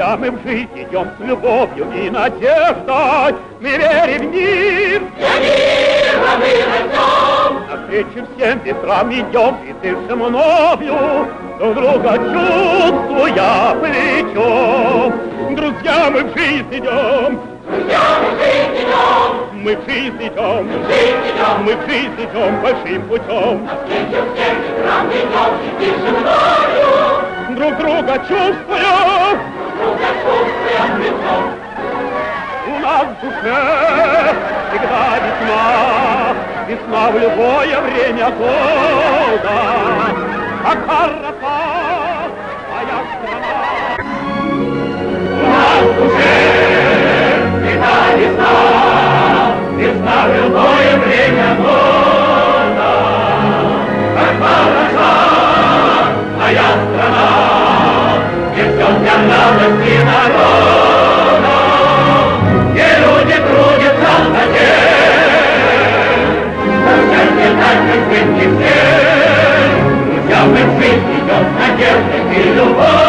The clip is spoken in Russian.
Друзья, мы в жизнь идем с любовью и надеждой. Мы верим в мир. Для мира мы растем. Навстречу всем ветрам идем и дышим мною, друг друга чувствуя плечом. Друзья, мы в жизнь идем. Друзья, мы в жизнь идем. Мы в жизнь идем. В жизнь идем. Мы в жизнь идем большим путем. Навстречу всем ветрам идем и дышим мною, Друг друга чувствуя. друга чувствуя плечом. У нас в душе всегда весна, весна в любое время года. Как красота моя страна. У нас в душе всегда весна, весна в любое время года. Как хороша моя страна, где все для радости народа, где люди трудятся на день, за счастье так, как быть не все. Друзья, мы в жизнь идем с надеждой и любовью.